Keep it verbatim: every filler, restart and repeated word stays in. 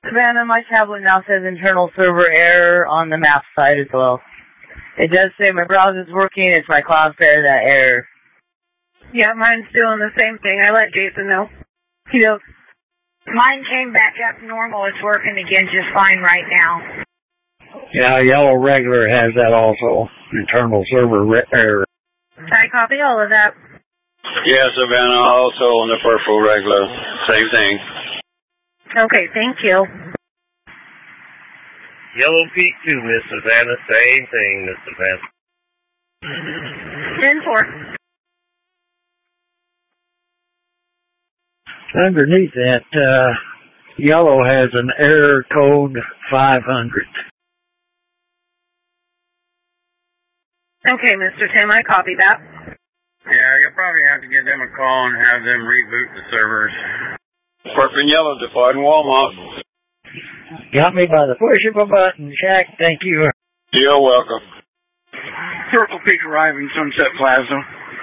Savannah, my tablet now says internal server error on the map side as well. It does say my browser's working, it's my Cloudflare that error. Yeah, mine's doing the same thing. I let Jason know. He knows. Mine came back up normal. It's working again just fine right now. Yeah, Yellow Regular has that also. Internal server error. I copy all of that. Yeah, Savannah, also on the Purple Regular. Same thing. Okay, thank you. Yellow Peak too, Miss Savannah. Same thing, Miss Savannah. ten four. Underneath that, uh, Yellow has an error code five hundred. Okay, Mister Tim, I copy that. Yeah, you'll probably have to give them a call and have them reboot the servers. Purple and Yellow departing Walmart. Got me by the push of a button, Shaq. Thank you. You're welcome. Purple Peak arriving Sunset Plaza.